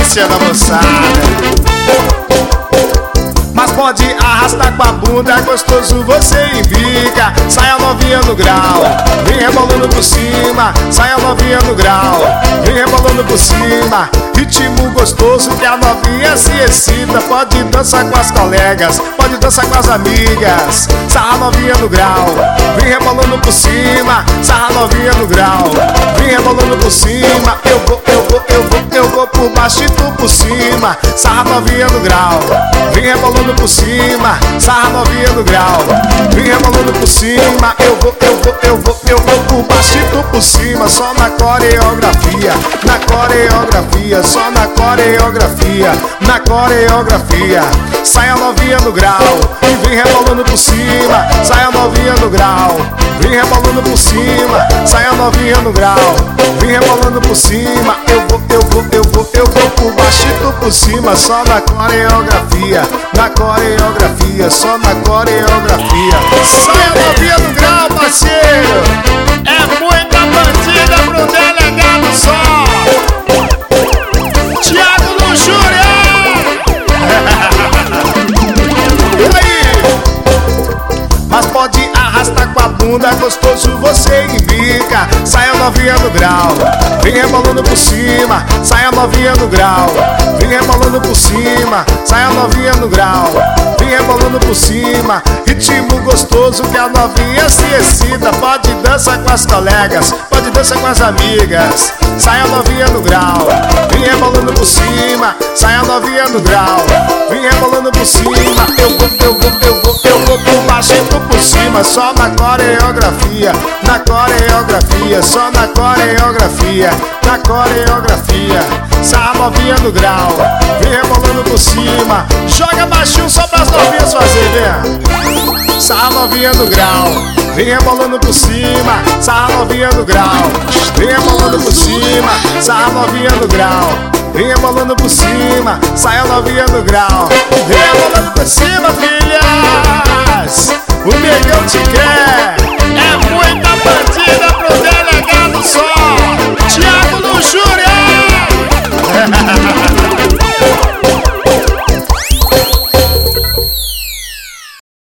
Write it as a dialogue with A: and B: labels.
A: delícia da moçada. Mas pode arrastar com a bunda, é gostoso, você embica. Saia novinha no grau, vem rebolando por cima. Saia novinha no grau, vem rebolando por cima. Ritmo gostoso que a novinha se excita. Pode dançar com as colegas, pode dançar com as amigas. Sarra novinha no grau, vem rebolando por cima. Sarra novinha no grau, vem rebolando por cima. Eu vou por baixo e tu por cima. Sarra novinha no grau, vem rebolando por cima. Sarra novinha no grau, vem rebolando por cima. Eu vou por baixo e tu por cima. Só na coreografia, na coreografia. Só na coreografia, na coreografia. Saia novinha no grau e vem rebolando por cima. Saia novinha no grau, vem rebolando por cima. Saia novinha no grau, vem rebolando por cima. Eu vou por baixo e tu por cima. Só na coreografia, na coreografia. Só na coreografia. Saia novinha no grau, parceiro. É muita bandida pro delegado só. Thiago Luxúria. E aí? Mas pode arrastar com a bunda, gostoso, você embica. Saia novinha no grau, vem rebolando por cima. Saia novinha no grau, vem rebolando por cima. Saia novinha no grau, vem rebolando por cima. Ritmo gostoso que a novinha se excita. Pode dançar com as colegas, pode dançar com as amigas. Saia novinha no grau, vem rebolando por cima. Saia novinha no grau, vem rebolando por cima. Eu vou por baixo e tu por cima. Só na coreografia, na coreografia. Só na coreografia, na coreografia. Sarra novinha no grau, vem rebolando por cima. Joga baixinho só pras novinhas fazer, vem. Sarra novinha no grau, vem rebolando por cima. Sarra novinha no grau, vem rebolando por cima. Sarra novinha no grau, vem rebolando por cima. Saia novinha no grau, vem rebolando por cima, filhas. O negão te quer, é muita bandida.